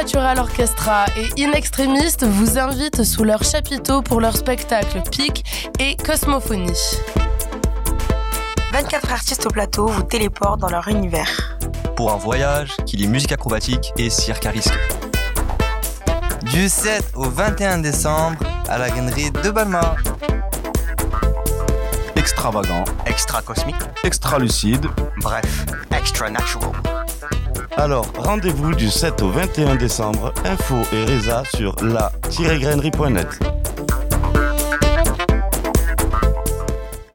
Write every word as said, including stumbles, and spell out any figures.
Supernatural Orchestra et In Extremis vous invitent sous leur chapiteau pour leur spectacle Pic et Cosmophonie. vingt-quatre artistes au plateau vous téléportent dans leur univers. Pour un voyage qui lie musique acrobatique et cirque à risque. Du sept au vingt et un décembre à la Guinderie de Balma. Extravagant, extra cosmique, extra lucide, bref, extra natural. Alors, rendez-vous du sept au vingt et un décembre, info et résa sur la tiret grainerie point net.